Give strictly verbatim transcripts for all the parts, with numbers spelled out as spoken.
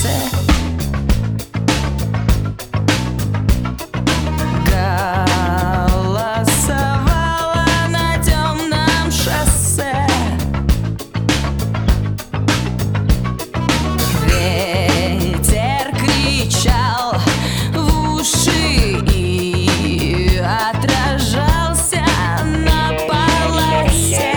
голосовала на темном шоссе. Ветер кричал в уши и отражался на полосе.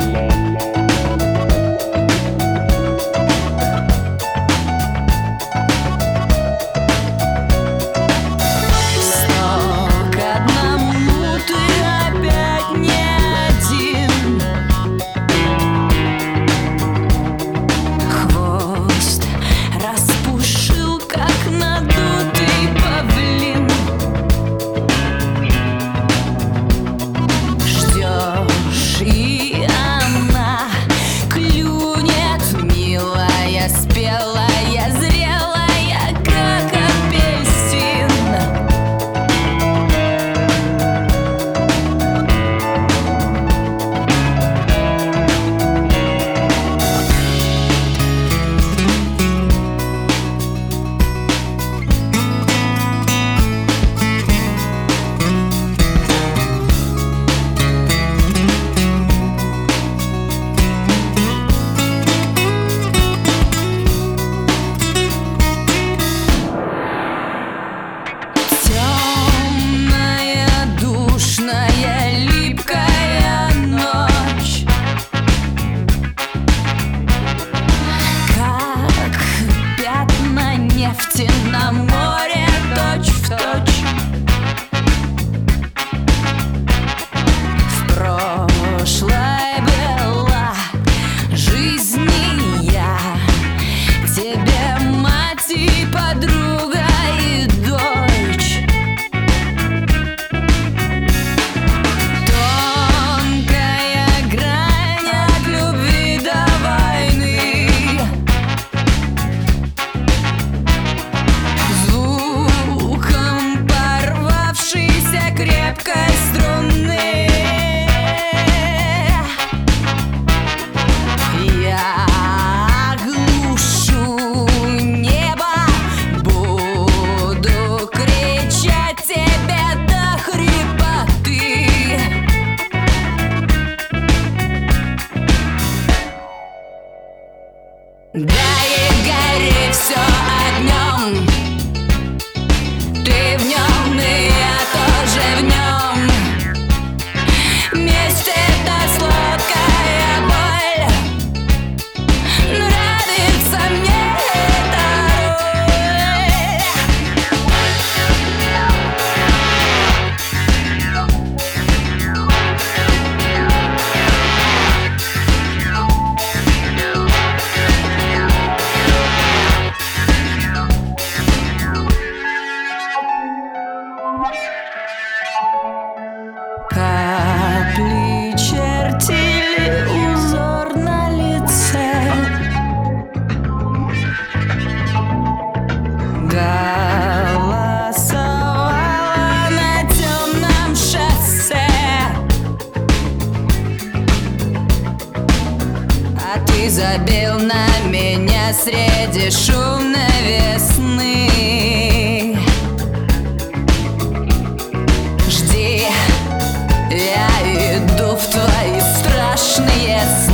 Спелая, зрелая, как апельсин. Липкая ночь, как пятна нефти на море, точь в точь. В прошлой была жизнь, и я тебе мать и подруга и дочь. Крепкой струны я глушу небо, буду кричать тебе до хрипоты. Да и гори все огнем, ты в нем и я тоже в нем. Месть — это сладкая боль, нравится мне эта капли чертили узор на лице. Голосовала на темном шоссе. А ты забил на меня среди шумной весны. Жди, я иду в твои страшные сны.